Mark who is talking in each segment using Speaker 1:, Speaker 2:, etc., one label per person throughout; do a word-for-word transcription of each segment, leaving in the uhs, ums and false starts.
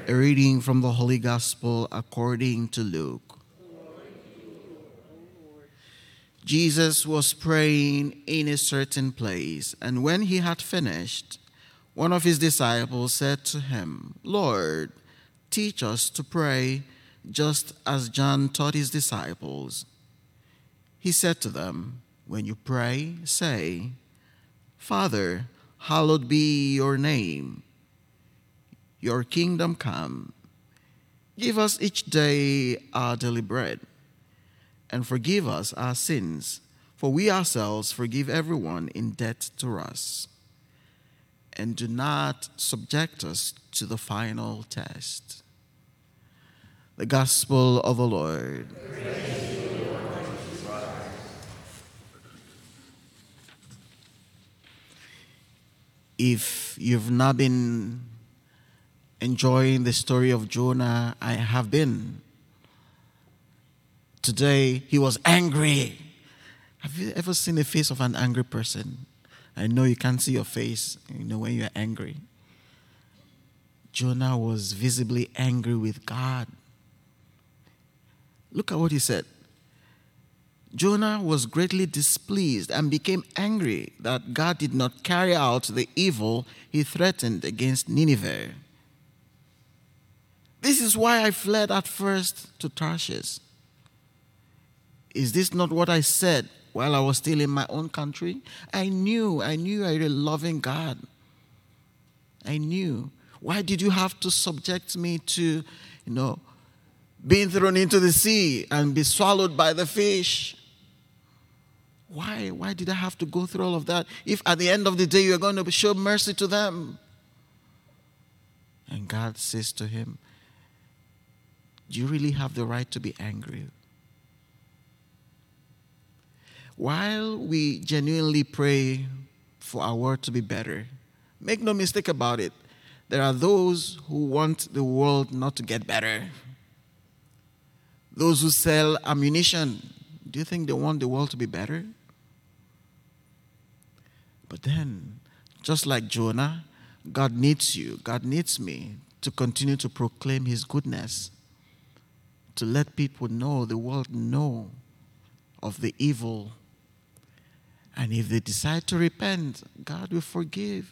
Speaker 1: A reading from the Holy Gospel according to Luke. Jesus was praying in a certain place, and when he had finished, one of his disciples said to him, "Lord, teach us to pray, just as John taught his disciples." He said to them, "When you pray, say, 'Father, hallowed be your name. Your kingdom come. Give us each day our daily bread, and forgive us our sins, for we ourselves forgive everyone in debt to us. And do not subject us to the final test.'" The Gospel of the Lord. If you've not been enjoying the story of Jonah, I have been. Today, he was angry. Have you ever seen the face of an angry person? I know you can't see your face, you know, when you're angry. Jonah was visibly angry with God. Look at what he said. Jonah was greatly displeased and became angry that God did not carry out the evil he threatened against Nineveh. "This is why I fled at first to Tarshish. Is this not what I said while I was still in my own country? I knew, I knew I was a loving God. I knew. Why did you have to subject me to, you know, being thrown into the sea and be swallowed by the fish? Why? Why did I have to go through all of that if at the end of the day you're going to show mercy to them?" And God says to him, "Do you really have the right to be angry?" While we genuinely pray for our world to be better, make no mistake about it, there are those who want the world not to get better. Those who sell ammunition, do you think they want the world to be better? But then, just like Jonah, God needs you, God needs me to continue to proclaim his goodness, to let people know, the world know of the evil. And if they decide to repent, God will forgive.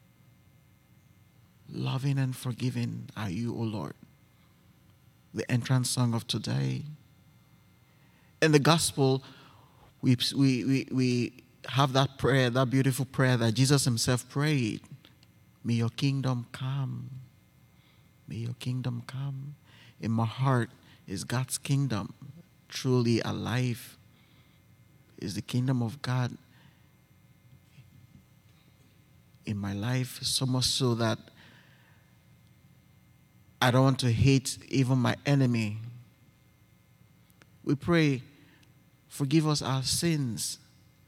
Speaker 1: Loving and forgiving are you, O Lord. The entrance song of today. In the gospel, we, we, we, we have that prayer, that beautiful prayer that Jesus himself prayed. May your kingdom come. May your kingdom come. In my heart is God's kingdom truly alive. Is the kingdom of God in my life, so much so that I don't want to hate even my enemy. We pray, forgive us our sins.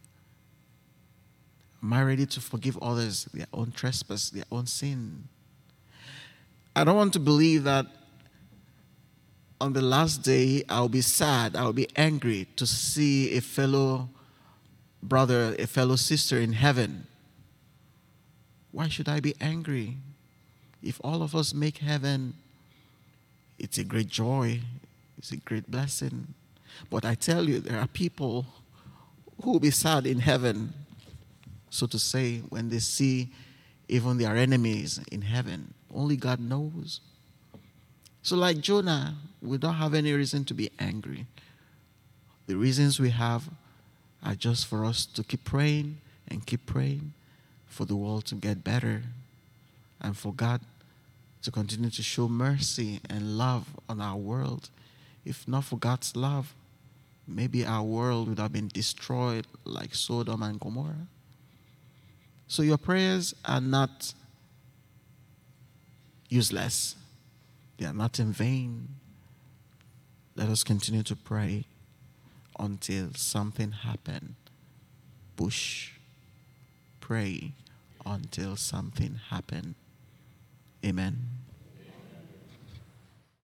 Speaker 1: Am I ready to forgive others their own trespass, their own sin? I don't want to believe that on the last day I'll be sad, I'll be angry to see a fellow brother, a fellow sister in heaven. Why should I be angry? If all of us make heaven, it's a great joy, it's a great blessing. But I tell you, there are people who will be sad in heaven, so to say, when they see even their enemies in heaven. Only God knows. So like Jonah, we don't have any reason to be angry. The reasons we have are just for us to keep praying and keep praying for the world to get better and for God to continue to show mercy and love on our world. If not for God's love, maybe our world would have been destroyed like Sodom and Gomorrah. So your prayers are not useless. They are not in vain. Let us continue to pray until something happens. Push. Pray until something happens. Amen.